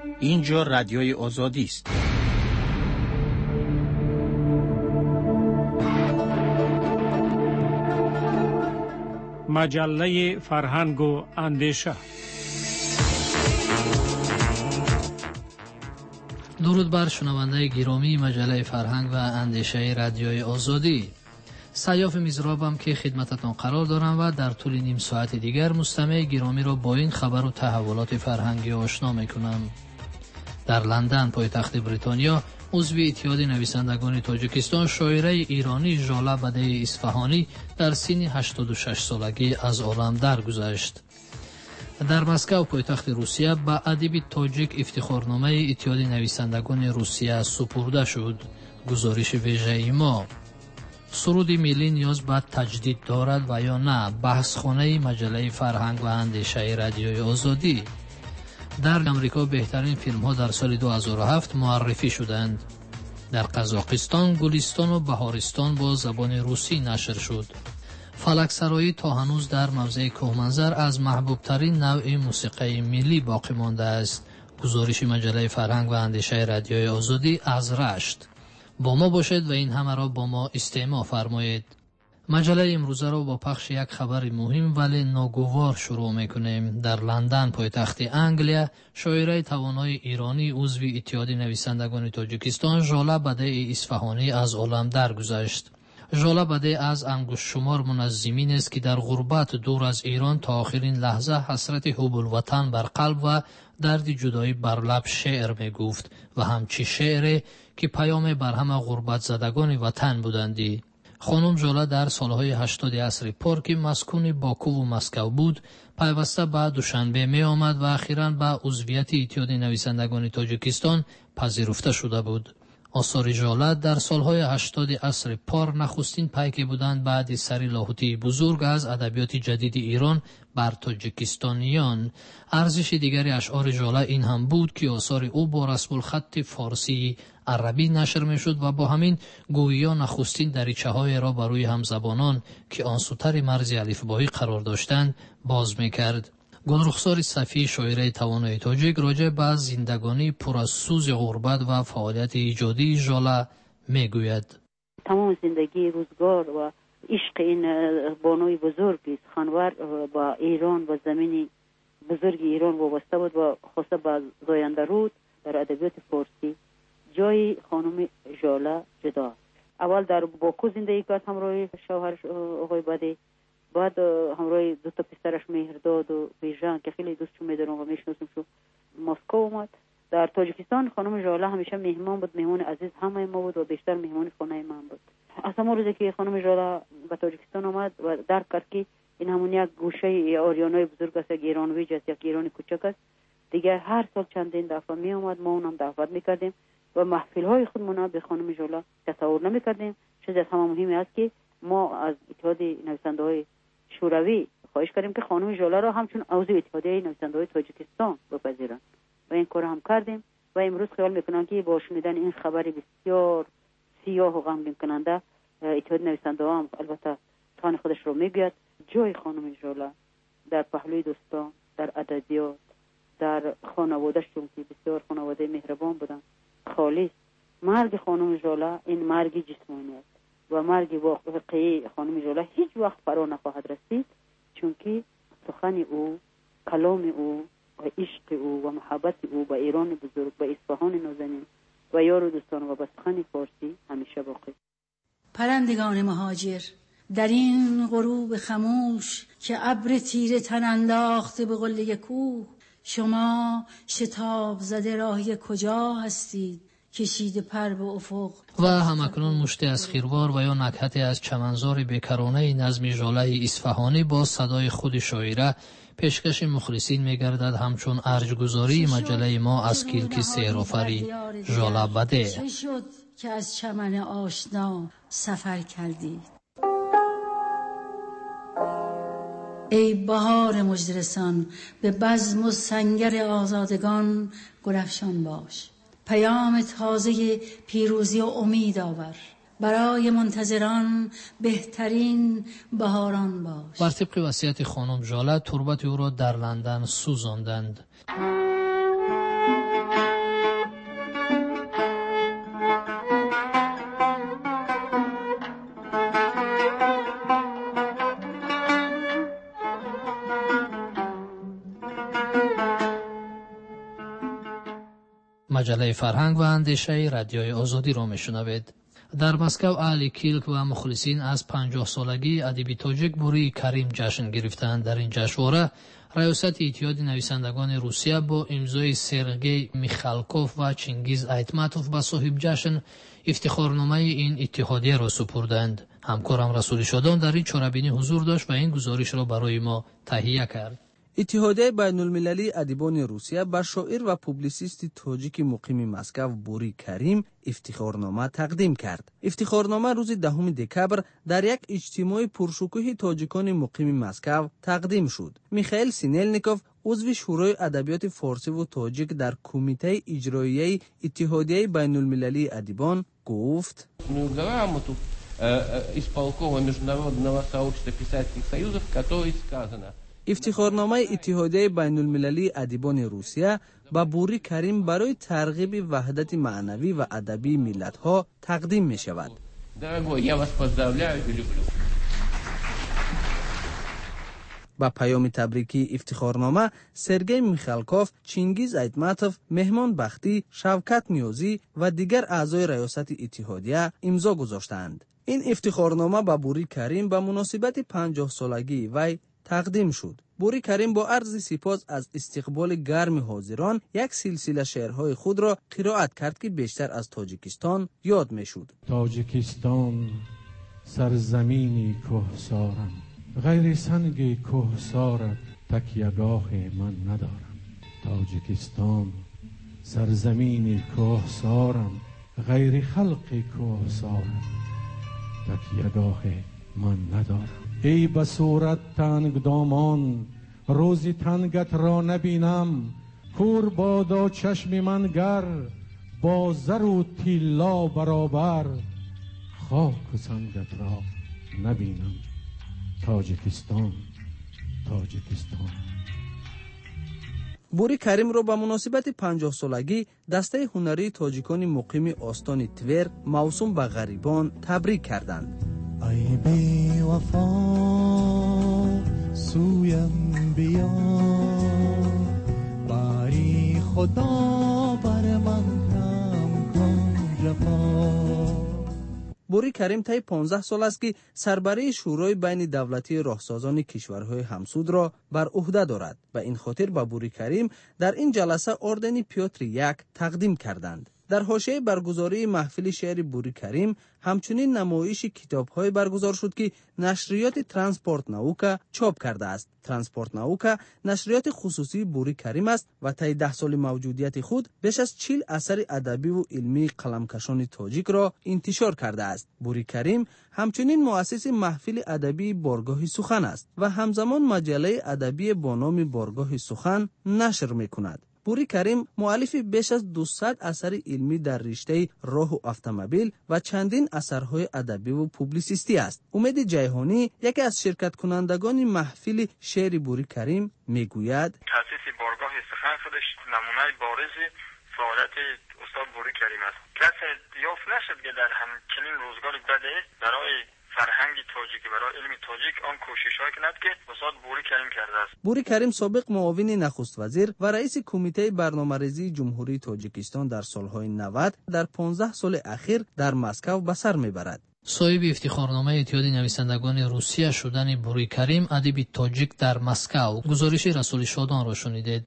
اینجا رادیوی آزادی است. مجله فرهنگ و اندیشه. درود بر شنونده گرامی مجله فرهنگ و اندیشه رادیوی آزادی. سیاف میزرابم که خدمتتان قرار دارم و در طول نیم ساعت دیگر مستمع گرامی را با این خبر و تحولات فرهنگی آشنا میکنم. در لندن پایتخت بریتانیا عضو اتحاد نویسندگان تاجیکستان شاعره ایرانی ژاله بدیع اصفهانی در سن 86 سالگی از عالم درگذشت. در مسکو پایتخت روسیه به ادیب تاجیک افتخارنامه اتحاد نویسندگان روسیه سپرده شد. گزارش ویژه ما. سرود ملی نیاز به تجدید دارد و یا نه؟ بحثخانه مجله فرهنگ و اندیشه رادیوی آزادی. در امریکا بهترین فیلم ها در سال 2007 معرفی شدند. در قزاقستان گلستان و بهارستان با زبان روسی نشر شد. فلکسرایی تا هنوز در موضع کوهمنظر از محبوب ترین نوع موسیقی ملی باقی مانده است. گزارش مجله فرهنگ و اندیشه رادیوی آزادی از رشت. با ما باشید و این همه را با ما استماع فرمایید. مجله امروزه را با پخش یک خبر مهم ولی ناگوار شروع میکنیم. در لندن پایتخت انگلیا شاعره توانای ایرانی عضو اتحاد نویسندگان تاجیکستان ژاله بدیع اصفهانی از عالم درگذشت. ژاله بدیع از انگشت شمار منظمین است که در غربت دور از ایران تا آخرین لحظه حسرت حب الوطن بر قلب و درد جدایی بر لب شعر می گفت و همچی شعری که پیام بر همه غربت زدگان وطن بودندی. خانم ژاله در سالهای 80 عصر پر که مسکون باکو و مسکو بود پیوسته به دوشنبه می آمد و اخیراً به عضویت اتحاد نویسندگان تاجیکستان پذیرفته شده بود. آثار ژاله در سالهای 80 عصر پار نخستین پیکی بودند بعد سری لاهوتی بزرگ از ادبیات جدید ایران بر تاجیکستانیان. ارزش دیگری اشعار ژاله این هم بود که آثار او با رسم الخط فارسی عربی نشر می شد و با همین گوییا نخستین دریچه‌های را برای همزبانان که آن سوتر مرز الفبایی قرار داشتند باز می کرد. گلرخسار صفی شاعره توانای تاجیک راجع به زندگانی پر از سوز غربت و فعالیت ایجادی ژاله می گوید. تمام زندگی روزگار و عشق این بانوی بزرگ سخنور با ایران و زمین بزرگ ایران وابسته بود و خاصه به زاینده رود در ادبیات فارسی. جای خانم ژاله جدا. اول در باکو زندگی کرد همراه شوهرش آقای بدیع، بعد همراه دو تا پسرش مهرداد و بیژن که خیلی دوستشون می‌دارم و میشناسمشون مسکو اومد. در تاجیکستان خانم ژاله همیشه مهمان بود، مهمان عزیز همه ما بود و بیشتر مهمان خانه من بود. از همون روزی که خانم ژاله به تاجیکستان آمد و درک کرد که این همون یک گوشه آریانای بزرگ است، یک ایرانویج است، یک ایرانی کوچک است، دیگر هر سال چندین دفعه می اومد، ما اونم دعوت می‌کردیم و محفل‌های خودمون به خانم ژاله تصور نمی‌کردیم. چیزی از همه مهمی است که ما از اتحاد نویسنده‌های شوروی خواهش کردیم که خانم ژاله را همچون عضو اتحادیه نویسنده‌های تاجیکستان بپذیرند و این کار هم کردیم و امروز خیال میکنم که با شنیدن این خبر بسیار سیاه و غمگین کننده اتحاد نویسنده‌ها هم البته تان خودش رو میگوید. جای خانم ژاله در پهلوی دوستان، در ادبیات، در خانواده‌شون که بسیار خانواده مهربان بودن، خالص. مرگ خانم ژاله این مرگ جسمانی است و مرگ واقعی خانم ژاله هیچ وقت فرا نخواهد رسید، چون که سخن او، کلام او و عشق او و محبت او به ایران بزرگ، به اصفهان نازنین و یار و دوستان و به سخن فارسی همیشه باقی. پرندگان مهاجر در این غروب خموش که ابر تیره تن انداخته به قله کوه، شما شتاب زده راهی کجا هستید؟ کشیده پر به افق. و همکنون مشتی از خیروار و یا نکهتی از چمنزار بیکرانه نظم ژاله اصفهانی با صدای خود شاعره پیشکش مخلصین می‌گردد همچون ارجگذاری مجله ما از کلک سیرآفری ژاله بدیع. چه شد که از چمن آشنا سفر کردید؟ ای بهار مجدرسان به بزم و سنگر آزادگان گلفشان باش. پیام تازه پیروزی و امید آور. برای منتظران بهترین بهاران باش. بر طبق وصیت خانم ژاله تربت او را در لندن سوزاندند. مجله فرهنگ و اندیشه رادیوی آزادی را میشنوید. در مسکو اهل کیلک و مخلصین از 50 سالگی ادیب تاجیک بوری کریم جشن گرفتند. در این جشنواره ریاست اتحاد نویسندگان روسیه با امضای سرگئی میخالکوف و چینگیز ایتماتوف به صاحب جشن افتخارنامه این اتحادیه را سپردند. همکارم رسول شادان در این چاره‌بینی حضور داشت و این گزارش را برای ما تهیه کرد. اتحادیه بین المللی ادیبان روسیه به شاعر و پوبلیسیست تاجیک مقیم مسکو بوری کریم افتخارنامه تقدیم کرد. افتخارنامه روز 10 دکبر در یک اجتماع پرشکوه تاجیکان مقیم مسکو تقدیم شد. میخائیل سینلنیکوف عضو شورای ادبیات فارسی و تاجیک در کمیته اجرایی اتحادیه بین المللی ادیبان گفت: افتخارنامه اتحادیه بین المللی ادیبان روسیه به بوری کریم برای ترغیب وحدت معنوی و ادبی ملت‌ها تقدیم می شود. با پیام تبریکی افتخارنامه سرگئی میخالکوف، چینگیز ایتماتوف، مهمان بختی، شوکت نیازی و دیگر اعضای ریاست اتحادیه امضا گذاشتند. این افتخارنامه به بوری کریم به مناسبت 50 سالگی وی تقدیم شد. بوری کریم با عرض سپاس از استقبال گرم حاضران یک سلسله شعرهای خود را قرائت کرد که بیشتر از تاجیکستان یاد می شد. تاجیکستان سرزمینی کوهسارم، غیر سنگ کوهسارت تکیه‌گاه من ندارم. تاجیکستان سرزمینی کوهسارم، غیر خلق کوهسارت تکیه‌گاه من ندارم. ای بصورت تنگ دامان، روزی تنگت را نبینم. کور بادا چشم من گر، با زر و طلا برابر. خاک و سنگت را نبینم. تاجیکستان، تاجیکستان. بوری کریم را به مناسبت 50 سالگی دسته هنری تاجیکان مقیم آستان تور موسوم به غریبان تبریک کردند. ای بی وفا سویم بیا، باری خدا بر من کم کن جفا. بوری کریم طی 15 سال است که سربری شورای بین دولتی راهسازان کشورهای همسود را بر عهده دارد و این خاطر به بوری کریم در این جلسه اردن پیوتر یک تقدیم کردند. در حاشیه برگزاری محفل شعر بوری کریم همچنین نمایش کتاب‌های برگزار شد که نشریات ترانسپورت ناوکا چاپ کرده است. ترانسپورت ناوکا نشریات خصوصی بوری کریم است و طی 10 سال موجودیت خود بیش از 40 اثر ادبی و علمی قلمکشان تاجیک را انتشار کرده است. بوری کریم همچنین مؤسس محفل ادبی بارگاه سخن است و همزمان مجله ادبی با نام بارگاه سخن نشر می‌کند. بوری کریم مؤلف بیش از 200 اثر علمی در رشته راه و اتومبیل و چندین اثرهای ادبی و پوبلیسیستی است. امید جیهانی یکی از شرکت کنندگان محفل شعر بوری کریم میگوید: تأسیس بارگاه سخن خودش نمونه بارز فعالیت استاد بوری کریم است. کسی یافت نشد که در همچنین روزگار بده برای فرهنگ تاجیک، برای علم تاجیک آن کوشش‌هایی کند که استاد بوری کریم کرده است. بوری کریم سابق معاون نخست وزیر و رئیس کمیته برنامه‌ریزی جمهوری تاجیکستان در سالهای 90 در 15 سال اخیر در مسکو به سر میبرد. صاحب افتخارنامه اتحاد نویسندگان روسیه شدن بوری کریم ادیب تاجیک در مسکو. گزارش رسول شادان را شنیدید.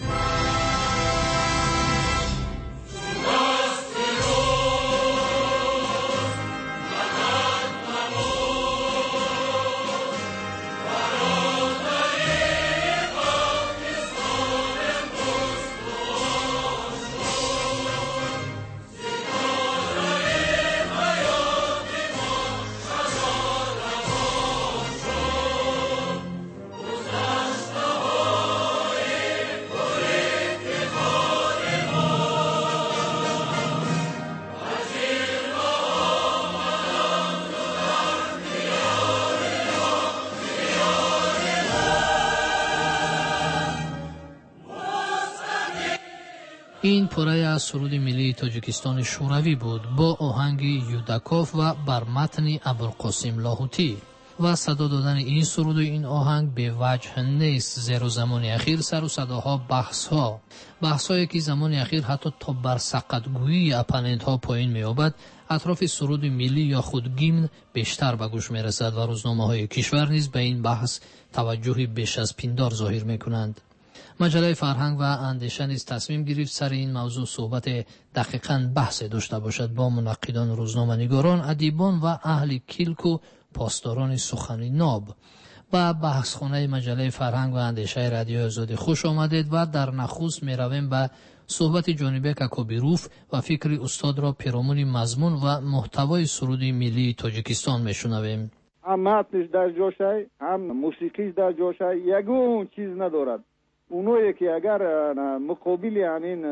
این پاره از سرود ملی تاجیکستان شوروی بود با آهنگ یوداکوف و بر متن ابوالقاسم لاهوتی. و صدا دادن این سرود و این آهنگ به وجه نیست، زیرا زمان اخیر سر و صداها بحث‌هایی که زمان اخیر حتی تا بر سقطگویی اپوننت‌ها پایین می‌یابد، اطراف سرود ملی یا خود گیمن بیشتر به گوش می‌رسد و روزنامه‌های کشور نیز به این بحث توجهی بیش از پندار ظاهر می‌کنند. مجله فرهنگ و اندیشه نیز تصمیم گرفت سر این موضوع صحبت دقیقاً بحث داشته باشد با منقدان، روزنامه‌نگاران، ادیبان و اهل کلک و پاسداران سخن ناب. و بحثخانه مجله فرهنگ و اندیشه رادیوی آزادی خوش آمدید و در نخست میرویم به صحبت جانبه کاکوبیروف و فکر استاد را پیرامون مضمون و محتوای سرود ملی تاجیکستان میشنویم. هم متنش در جاشه، هم موسیقیش در جاشه، یگون چیز ندارد. اونایی که اگر مقابل همین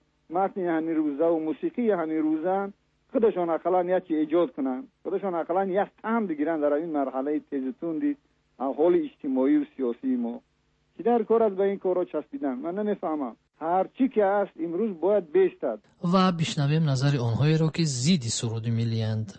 متن همین روزه و موسیقی همین روزن خودشان اقلا یکی ایجاد کنن، خودشان اقلا یک طعم بگیرن در این مرحله تیزتوندی حال اجتماعی و سیاسی ما. که در کار از به این کارا چسبیدن من نمیفهمم. هر چی که هست امروز باید بیستد. و بشنویم نظر آنهایی را که ضد سرود ملی اند.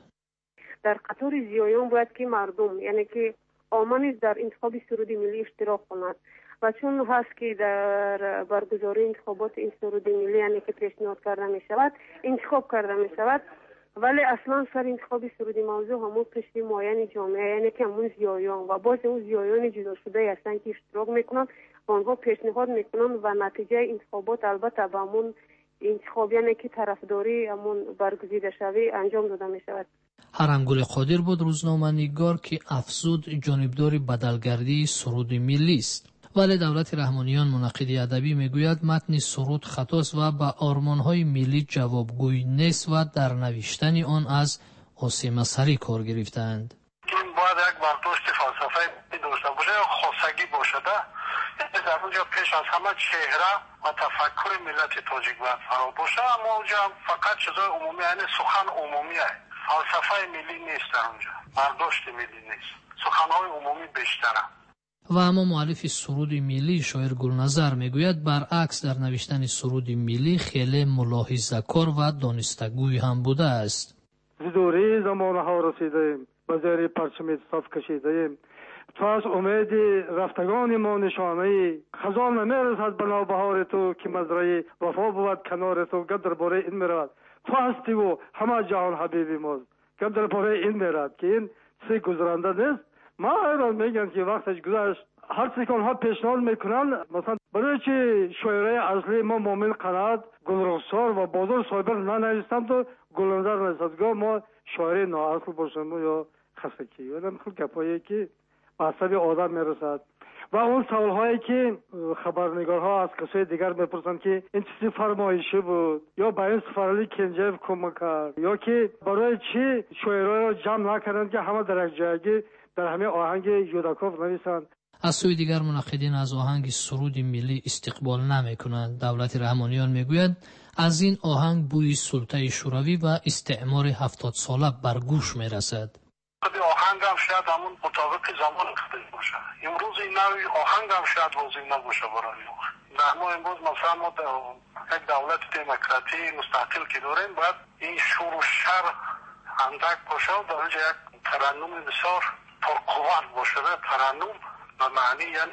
در قطار زیایان باید که مردم، یعنی که عامه در انتخاب سرود ملی اشتراک کنند و چون هست که در برگزاری انتخابات این سرود ملی یعنی که پیشنهاد کرده می شود انتخاب کرده می شود، ولی اصلا سر انتخاب سرود موضوع همون قشر معین جامعه یعنی که همون زیایان و باز اون زیایان جدا شده هستن که اشتراک میکنن و آنها پیشنهاد میکنن و نتیجه انتخابات البته به همون انتخاب یعنی که طرفداری همون برگزیده شوی انجام داده می شود. هرمگل قادر بود روزنامه‌نگار که افزود جانبدار بدلگردی سرود ملی است. ولی دولت رحمانیان منقد ادبی میگوید متن سرود خطاست و به آرمان‌های ملی جوابگوی نیست و در نوشتن آن از عاصمه سری کار گرفتند. این باید یک برداشت فلسفه داشته باشه یا خاصگی باشه. در اونجا پیش از همه چهره و تفکر ملت تاجیک باید فرا باشه، اما اونجا فقط چیزای عمومی یعنی سخن عمومیه، فلسفه ملی نیست. در اونجا برداشت ملی نیست، سخن‌های عمومی بیشتره. و اما مؤلف سرود ملی شاعر گلنظر میگوید برعکس در نوشتن سرود ملی خیلی ملاحظه‌کار و دانستگوی هم بوده است. دوره زمانه ها رسیدیم، به زیر پرچم صف کشیدیم، تو از امید رفتگان ما نشانه خزان نمیرسد به نوبهار تو که مزرعه وفا بود کنار تو. گپ در باره این میرد تو هستی و همه جهان حبیبی ماست. گپ در باره این میرد که این چیز گذرنده نیست. ما ایران میگن که وقتش گذشت. هر چیزی که آنها پیشنهاد میکنن مثلا برای چی شاعرای اصلی ما مومن قناعت، گلرخسار و بازار صابر ننوشتند تو گلنظر نوشتگاه ما شاعر نااصل باشند یا خستگی و خیلی گپایی که عصبی آدم میرسد. و اون سوالهایی که خبرنگارها از کسای دیگر میپرسند که این چیزی فرمایشی بود یا با این سفرالی کنجیف کمک کرد یا که برای چی شاعرها را جمع نکردند که همه در یک جایگی در همه آهنگ یوداکوف نویسند. از سوی دیگر منقدین از آهنگ سرود ملی استقبال نمی کنند. دولت رحمانیان میگوید از این آهنگ بوی سلطه شوروی و استعمار 70 ساله بر گوش می رسد. آهنگ هم شاید همون مطابق زمان خودش باشه. امروز این نوع آهنگ هم شاید لازم نباشه برای ما امروز مثلا ما یک دولت دموکراتی مستقل که داریم باید این شور و شر اندک باشه و در اینجا یک ترنم بسیار پرقوت باشه. ترنم به معنی یعنی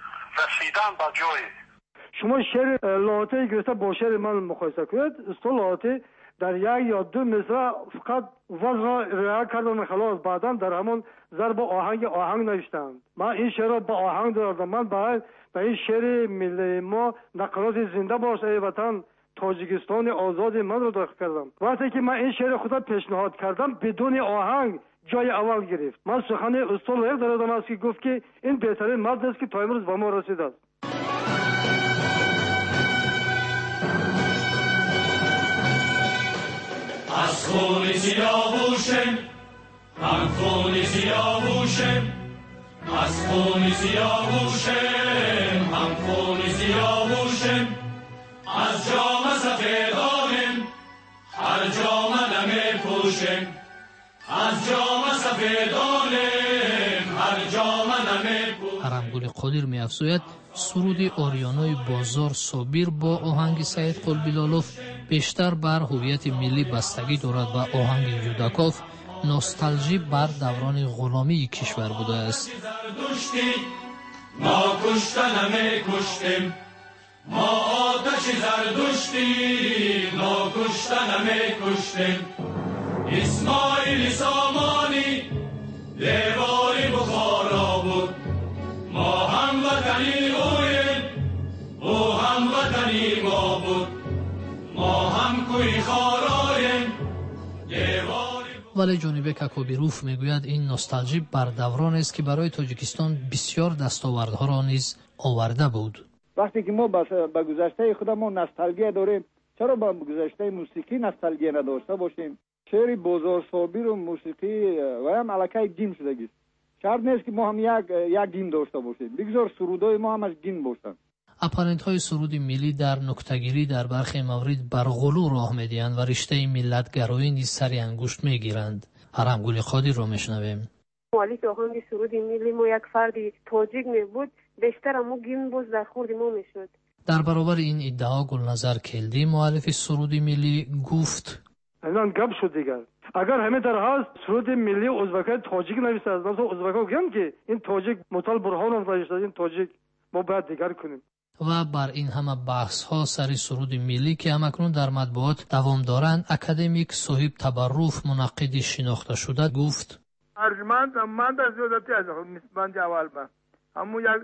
رسیدن به جای. شما شعر لاته گرفته با شعر من مقایسه کنید. استو لاته در یک یا دو مصرع فقط وزن را رعایت کردن خلاص بعدا در همون ضرب آهنگ نوشتند. من این شعر را با آهنگ دادم. من باید به این شعر ملی ما نقلات زنده باش ای وطن تاجیکستان آزاد من رو داخل کردم. وقتی که من این شعر خودم پیشنهاد کردم بدون آهنگ جای اول گرفت. من سخن استاد لایق دادم است که گفت که این بهترین مرد است که تا امروز به ما رسیده است. از خون سیاوشم هم خون سیاوشم از خون سیاوشم هم خون سیاوشم از جام سفیدانم هر جام نمی پوشم از جام سفیدانم هر جام نمی پوشم. هرمگل قادر می افزاید سرود آریانای بازار صابر با آهنگ سید قلبیلالوف بیشتر بر هویت ملی بستگی دارد و آهنگ یوداکوف نوستالژی بر دوران غلامی کشور بوده است. ما کشتنمه کشتیم، ما آتش زردشتی، ما کشتنمه کشتیم. اسماعیل سامانی دیواری بخارا بود، ما هم وطنی اویم، او هم وطنی ما بود، ما هم کوی خارایم دیواری. ولی جانب کاکوبیروف میگوید این نوستالژی بر دوران است که برای تاجیکستان بسیار دستاوردها را نیز آورده بود. وقتی که ما به گذشته خودمون نوستالژی داریم، چرا با گذشته موسیقی نوستالژی نداشته باشیم؟ شعر بازار صابر و موسیقی و هم علاقه گیم شدگی است. شرط نیست که ما هم یک گیم داشته باشیم، بگذار سرودای ما هم از گیم باشن. اپارنت های سرود ملی در نکته‌گیری در برخی موارد بر غلو راه می‌دهند و رشته ملت‌گرایی نیز سری انگشت می‌گیرند. هرمگل قادر رو میشنویم. مؤلف آهنگ سرود ملی ما یک فردی تاجیک می بود، بیشتر ما گیم باز در خورد ما میشد. در برابر این ادعا گلنظر کلدی مؤلف سرود ملی گفت: الان گپ شد دیگر. اگر همه در هست سرود ملی ازبکای تاجیک نوشته از ناس ازبکا گفتن که این تاجیک مطال برهانов نوشته، این تاجیک ما باید دیگر کنیم. و بر این همه بحث ها سر سرود ملی که همکنون در مطبوعات دوام دارند، اکادمیک صاحب تبرف منقد شناخته شده گفت: ارجمند من در زیادتی از من جوال با همون یک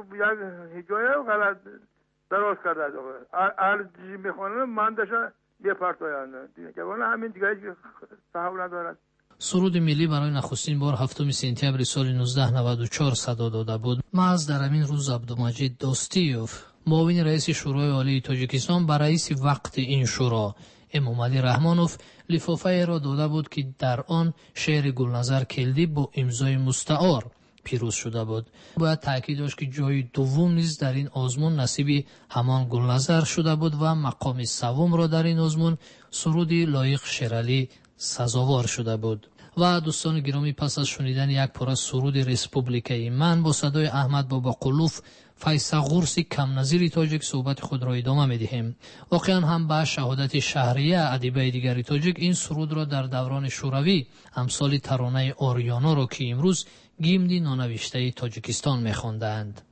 هجایه غلط درست کرده از ارجی میخوانم من داشته یه پرتویانه دیگه که همین دیگه صحب ندارد. سرود ملی برای نخستین بار 7 سپتامبر سال 1994 صدا داده بود. محض در همین روز عبدالمجید دوستیوف، معاون رئیس شورای عالی تاجیکستان، به رئیس وقت این شورا امامعلی رحمانوف لفافه را داده بود که در آن شعر گلنظر کلدی با امضای مستعار پیروز شده بود. باید تاکید داشت که جای دوم نیز در این آزمون نصیب همان گلنظر شده بود و مقام سوم را در این آزمون سرودی لایق شیرالی سزاوار شده بود. و دوستان گرامی، پس از شنیدن یک پاره سرود ریسپوبلیکای من با صدای احمد بابا قلوف، فیثغورس کم نظیر تاجیک، صحبت خود را ادامه می‌دهیم. واقعا هم با شهادت شهریه ادیبای دیگری تاجیک این سرود را در دوران شوروی امثال ترانه آریانا را که امروز گیمدی نانوشته تاجیکستان می‌خواندند.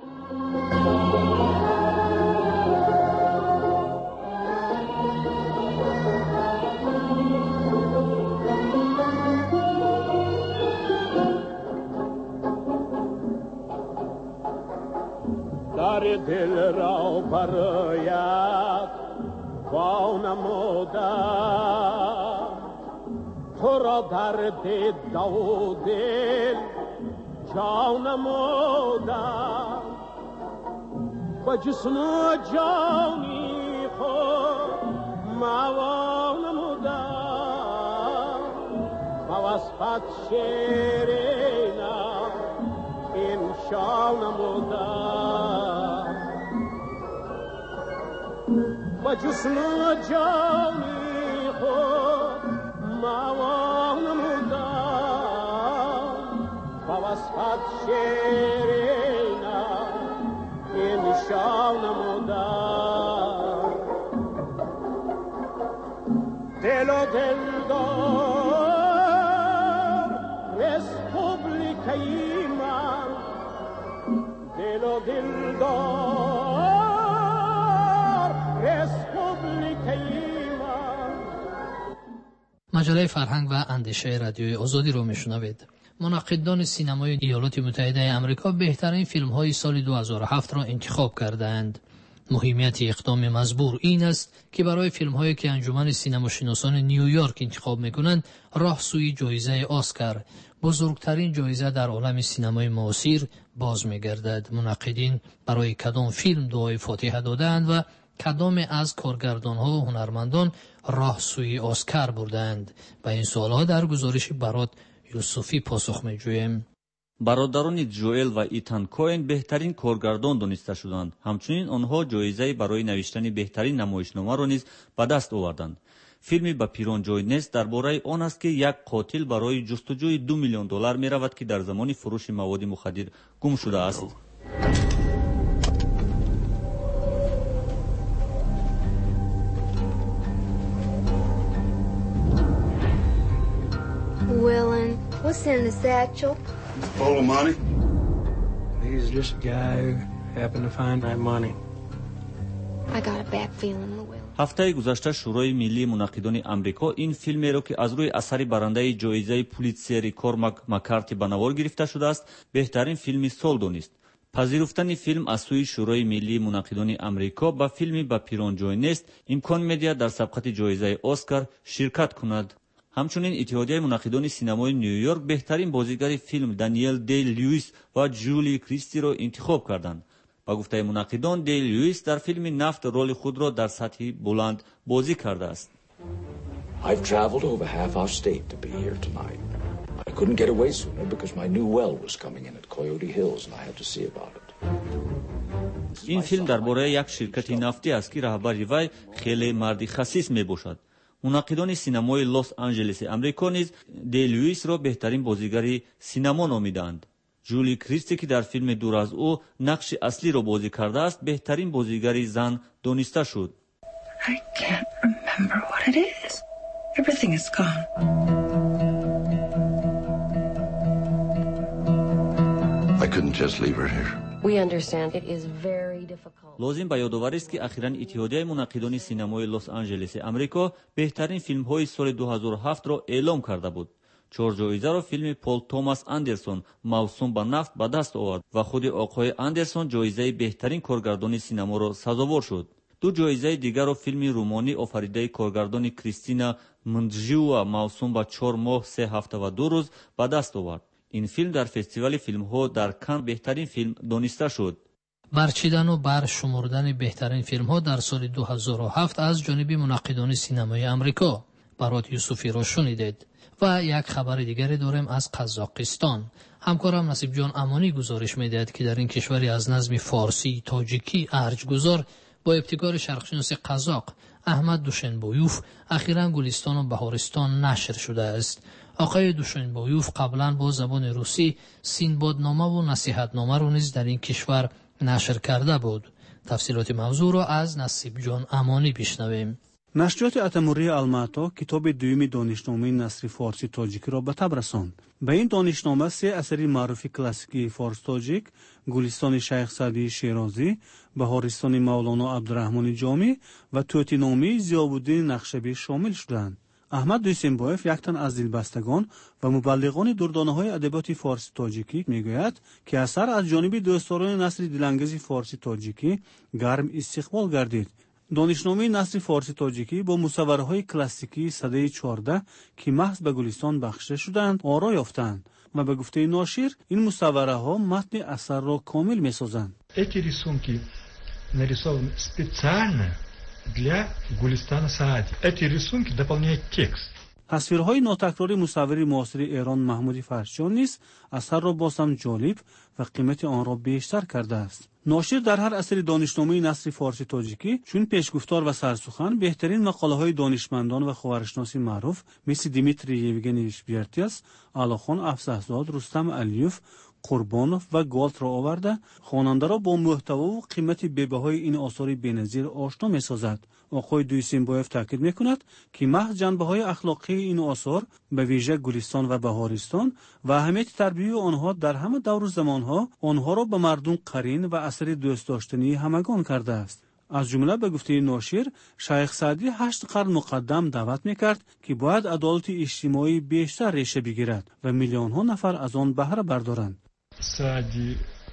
در دل را برایت وانمودم، تو را درد دو دل جا نمودم، و جسم و جانی خود موان نمودم، و وصفت شیرینم انشا نمودم، و جسم و جانی خود موان نمودم، و وصفت شیرینم انشا نمودم. دل و دلدار رسپوبلیکای من، دل و دلدار رسپوبلیکای من. مجله فرهنگ و اندیشه رادیوی آزادی رو میشنوید. منقدان سینمای ایالات متحده آمریکا بهترین فیلم‌های سال 2007 را انتخاب کردند. مهمیت اقدام مزبور این است که برای فیلم‌هایی که انجمن سینماشناسان نیویورک انتخاب می‌کنند راه سوی جایزه اسکار، بزرگترین جایزه در عالم سینمای معاصر، باز می‌گردد. منقدین برای کدام فیلم دعای فاتحه دادند و کدام از کارگردان‌ها و هنرمندان راه سوی اسکار بردند. به این سوال‌ها در گزارش برات یوسفی پاسخ می‌جوییم. برادران جوئل و ایتان کوین بهترین کارگردان دانسته شدند. همچنین آنها جایزه برای نوشتن بهترین نمایشنامه را نیز به دست آوردند. فیلمی با پیران جای نیست درباره آن است که یک قاتل برای جستجوی $2 میلیون می رود که در زمان فروش مواد مخدر گم شده است. و What's in the satchel? Full of money. He's just a guy who happened to find that money. I got a bad feeling, Louis. ҳафтаи гузашта шӯрои миллии мунаққидони амрико ин филмеро ки аз рӯи асари барандаи ҷоизаи пулитсери Кормак Маккарти ба навор гирифта шудааст, беҳтарин филми сол донист. пазируфтани филм аз сӯи шӯрои миллии мунаққидони амрико ба филми «Ба пирон ҷой нест» имкон медиҳад дар сабқати ҷоизаи Оскар ширкат кунад. ҳамчунин иттиҳодияи мунаққидони синамои Нью-Йорк беҳтарин бозигари филм Даниэл Дэй-Льюис ва Ҷули Кристиро интихоб карданд. ба гуфтаи мунаққидон, Дэй-Льюис дар филми «Нафт» роли худро дар сатҳи буланд бозӣ кардааст. I've traveled over half our state to be here tonight. I couldn't get away sooner because my new well was coming in at Coyote Hills and I had to see about it. ин филм дар бораи як ширкати нафтӣ аст ки раҳбари вай хеле марди хасис мебошад. мунаққидони синамои Лос-Анҷелеси амрико низ Дэй-Льюисро беҳтарин бозигари синамо номидаанд. Ҷули Кристи ки дар филми «Дур аз ӯ» нақши аслиро бозӣ кардааст, беҳтарин бозигари зан дониста шуд. I can't remember what it is. Everything is gone. I couldn't just leave her here. We understand it is very difficult. лозим ба ёдоварист ки ахиран иттиҳодияи мунаққидони синамои Лос-Анҷелеси амрико беҳтарин филмҳои соли 2007-ро эълом карда буд. 4 ҷоизаро филми Пол Томас Андерсон «Мавсум ба нафт» ба даст овард ва худи оқои Андерсон ҷоизаи беҳтарин коргардони синаморо сазовор шуд. 2 ҷоизаи дигарро филми румонӣ офаридаи коргардони Кристина Мнджиуа «Мавсум ба 4 моҳ, 3 ҳафта ва 2 рӯз» ба даст овард. ин филм дар фестивали филмҳо дар Кан беҳтарин филм дониста шуд. барчидану баршумурдани беҳтарин филмҳо дар соли 2007 аз ҷониби мунаққидони синамои амрико. Барот Юсуфиро шунидед. ва як хабари дигаре дорем аз Қазоқистон. ҳамкорам Насибҷон Амонӣ гузориш медиҳад ки дар ин кишвари аз назми форсӣ, тоҷикӣ арҷгузор бо ибтикори шарқшиноси қазоқ Аҳмад Душенбоюв ахиран Гулистону Баҳористон нашр шудааст. оқои Душенбоюв қаблан бо забони русӣ Синбодномаву насиҳатномаро низ дар ин кишвар нашр карда буд. тафсилоти мавзӯъро аз Насибҷон Амонӣ бишнавем. нашриёти Атамурии Алмато китоби дуюми донишномаи насри форси тоҷикиро ба таб расонд. ба ин донишнома 3 асари маъруфи классикии форс-тоҷик, Гулистони Шайх Саъдии Широзӣ, Баҳористони Мавлоно Абдураҳмони Ҷомӣ ва Тӯтиномаи Зиёбуддини Нақшабӣ шомил шуданд. Аҳмад Дӯйсенбоев, як тан аз дилбастагон ва мубаллиғони дурдонаҳои адабиёти форси тоҷикӣ, мегӯяд ки асар аз ҷониби дӯстдорони насри дилангези форси тоҷикӣ гарм истиқбол гардид. донишномаи насри форси тоҷикӣ бо мусаввараҳои классикии садаи 14 ки маҳз ба Гулистон бахшида шуданд, оро ёфтанд ва ба гуфтаи ношир ин мусаввараҳо матни асарро комил месозанд. Эти рисунки нарисованы специально для Гулистана Саади. Эти рисунки дополняют текст. тасвирҳои нотакрори мусаввири муосири Эрон Маҳмуди Фаршиён низ асарро бозам ҷолиб ва қимати онро бештар кардааст. ношир дар ҳар асари донишномаи насри форси тоҷикӣ чун пешгуфтор ва сарсухан беҳтарин мақолаҳои донишмандон ва хуваршиноси маъруф мисли Дмитрий Евгеньевич Вертиас, Алохон Афзахзод, Рустам Алиев, Қурбонов ва Голтро оварда хонандаро бо муҳтавову қимати бебаҳои ин осори беназир ошно месозад. оқои Дӯйсенбоев таъкид мекунад ки маҳз ҷанбаҳои ахлоқии ин осор ба вижа Гулистон ва Баҳористон ва аҳамияти тарбияи онҳо дар ҳама давру замонҳо онҳоро ба мардум қарин ва асари дӯстдоштании ҳамагон кардааст. аз ҷумла ба гуфтаи ношир Шайх Саъдӣ 8 қарн муқаддам даъват мекард ки бояд адолати иҷтимоӣ бештар реша бигирад ва миллионҳо нафар аз он баҳра бардоранд. Саади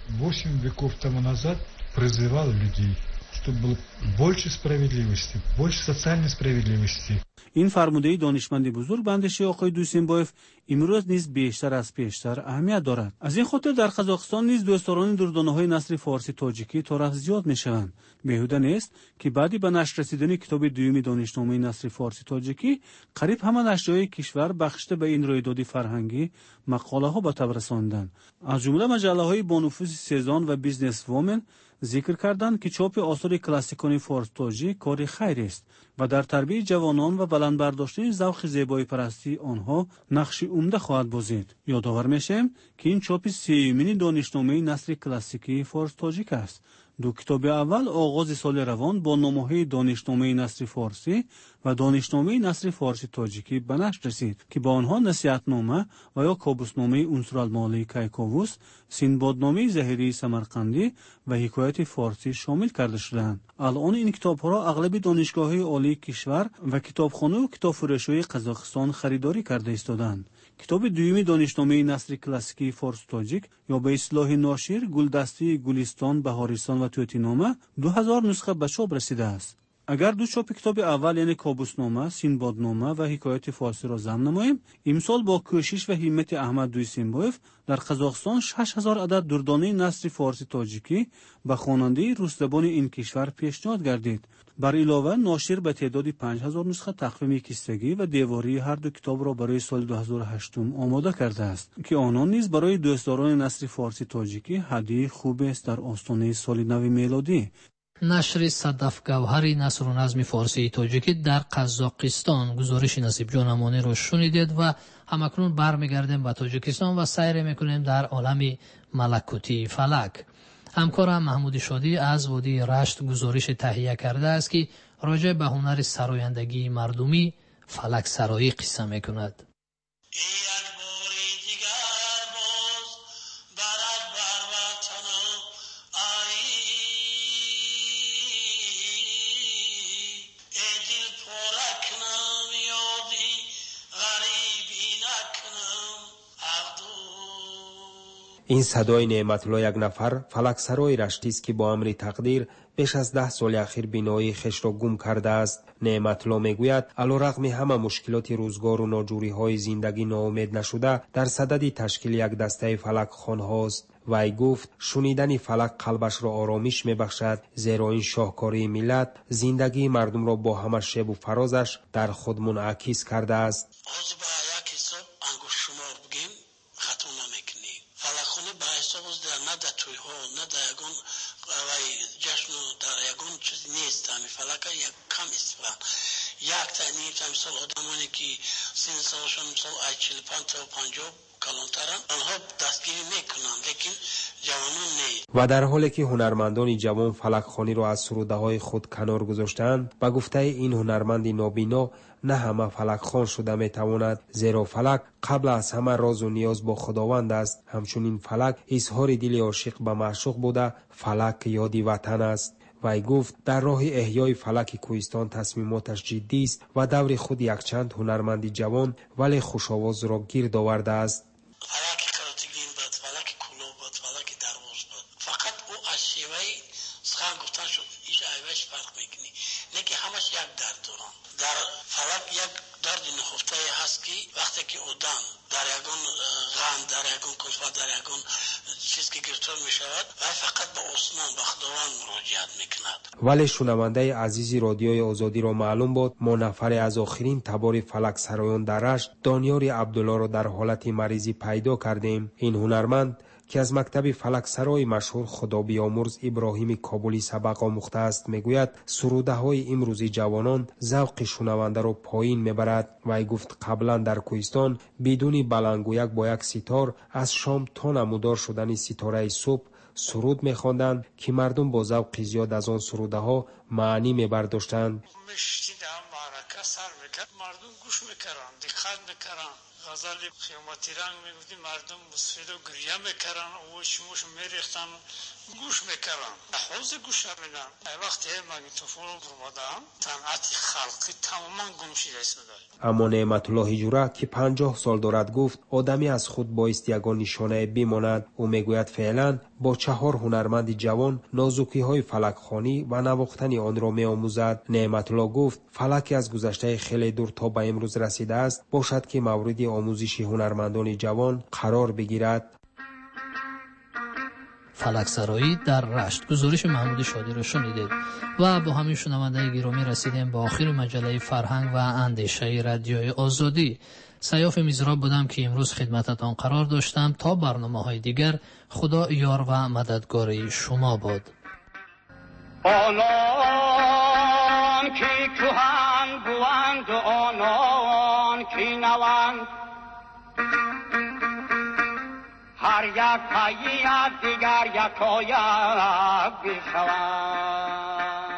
8 веков тому назад призывал людей, чтобы было больше справедливости, больше социальной справедливости. ин фармудаи донишманди бузург ба андешаи оқои Дӯйсенбоев имрӯз низ бештар аз пештар аҳамият дорад. аз ин хотир дар Қазоқистон низ дӯстдорони дурдонаҳои насри форси тоҷикӣ то рафт зиёд мешаванд. беҳуда нест ки баъди ба нашр расидани китоби дуюми донишномаи насри форси тоҷикӣ қариб ҳама нашрҳои кишвар бахшида ба ин рӯйдоди фарҳангӣ мақолаҳо ба таб расонданд. аз ҷумла маҷаллаҳои бонуфузи Сезон ва Бизнес Women зикр карданд ки чопи осори классикони форс-тоҷик кори хайрест ва дар тарбияи ҷавонон ва баландбардоштани завқи зебоипарастии онҳо нақши умда хоҳад бозид. ёдовар мешавем ки ин чопи сеюмини донишномаи насри классикии форс-тоҷик аст. ду китоби аввал оғози соли равон бо номаҳои донишномаи насри форсӣ ва донишномаи насри форси тоҷикӣ ба нашр расид, ки ба онҳо насиҳатнома ва ё кобусномаи унсуралмолии Кайковус, синбодномаи заҳирии Самарқандӣ ва ҳикояти форсӣ шомил карда шуданд. алон ин китобҳоро аглаби донишгоҳҳои олии кишвар ва китобхонаҳо китобфурӯшҳои Қазоқистон харидорӣ карда истоданд. китоби дуюми донишномаи насри классикии форсу тоҷик ё ба ислоҳи ношир Гулдастии Гулистон, Баҳористон ва Тӯтинома 2000 нусха ба чоп расидааст. агар ду чопи китоби аввал яъне Кобуснома, Синбоднома ва ҳикояти форсиро зам намоем, имсол бо кӯшиш ва ҳиммати Аҳмад Дуйсинбоев дар Қазоқистон 6000 адад дурдонаи насри форси тоҷикӣ ба хонандаи рӯсзабони ин кишвар пешниҳод гардид. бар илова ношир ба теъдоди 5000 нусха тақвими кистагӣ ва девории ҳарду китобро барои соли 2008 омода кардааст, ки онон низ барои дӯстдорони насри форси тоҷикӣ ҳадияи хубест дар остонаи соли нави мелодӣ. нашри Садаф Гавҳари насру назми форсии тоҷикӣ дар Қазоқистон. гузориши Насибҷон Амониро шунидед ва ҳамакнун бармегардем ба Тоҷикистон ва сайре мекунем дар олами малакутии фалак. ҳамкорам Маҳмуди Шодӣ аз водии Рашт гузорише таҳия кардааст, ки роҷеъ ба ҳунари сарояндагии мардумӣ фалаксароӣ қисса мекунад. این صدای نعمتالله یک نفر فلکسرای رشتی است که با امر تقدیر بیش از 10 سال اخیر بینایی خش را گم کرده است. نعمتالله میگوید علیرغم همه مشکلات روزگار و ناجوری های زندگی ناامید نشده در صدد تشکیل یک دسته فلک خوانهاست. وی گفت شنیدن فلک قلبش را آرامش میبخشد، زیرا این شاهکاری ملت زندگی مردم را با همه شیب و فرازش در خود منعکس کرده است. یک تنیب مثال آدمانی که سن سالشون مثال 45 تا 50 کلانترن آنها دستگیری میکنن، لیکن جوانان نه. و در حالی که هنرمندان جوان فلکخوانی را از سروده های خود کنار گذاشتند، به گفته این هنرمند نابینا نه همه فلکخوان شده میتواند، زیرا فلک قبل از همه راز و نیاز با خداوند است. همچنین فلک اظهار دل عاشق به معشوق بوده، فلک یادی وطن است. وی گفت در راه احیای فلک کوهستان تصمیماتش جدی است و دور خود یک چند هنرمندی جوان ولی خوش‌آواز را گرد آورده است. فلک کراتگین بود، فلک کلو بود، فلک درواز بود. فقط او از شیوه سخن گفتن شد هیچ ایوهش فرق میکنی، لیکن همش یک درد دارن. در فلک یک درد نهفته هست که وقتی که آدم در یگان غم، در یگان کلفت، در یگان چیز که گرفتار می شود و فقط به آسمان به خداوند مراجعت میکند. ولی شنونده عزیزی رادیوی آزادی را معلوم بود ما نفر از آخرین تبار فلک سرایان در رشت دانیار عبدالله را در حالت مریضی پیدا کردیم. این هنرمند که از مکتب فلک سرای مشهور خدا بیامرز ابراهیم کابلی سبق آموخته است میگوید سروده های امروزی جوانان ذوق شنونده را پایین میبرد. وی گفت قبلا در کوهستان بدون بلنگویک با یک سیتار از شام تا نمودار شدن ستاره صبح سرود میخواندند که مردم با ذوق زیاد از آن سروده ها معنی میبرداشتند. مردم گوش میکردن، دقت میکردن. غزل قیامتی رنگ میگفتیم مردم مسفید و گریه میکردن و شموش میریختن گوش میکردن. حوض گوش نمیدن. وقتی ماگنیتوفون رو برمادن صنعت خلقی تماما گم شده شده. اما نعمتالله جوره که 50 سال دارد گفت آدمی از خود بایست یگان نشانه بماند. او میگوید فعلا با 4 هنرمند جوان نازکی های فلک خوانی و نواختن آن را می آموزد. نعمتالله گفت فلک از گذشته خیلی دور تا به امروز رسیده است، باشد که مورد آموزش هنرمندان جوان قرار بگیرد. فلکسرایی در رشت. گزارش محمود شادی را شنیدید و با همین شنونده گرامی رسیدیم به آخر مجله فرهنگ و اندیشه رادیوی آزادی. سیاف میزراب بودم که امروز خدمتتان قرار داشتم. تا برنامه‌های دیگر خدا یار و مددگار شما باد. آنان که کهن بوند و آنان که نوند هر یک پایی از دیگر یک پایه بشود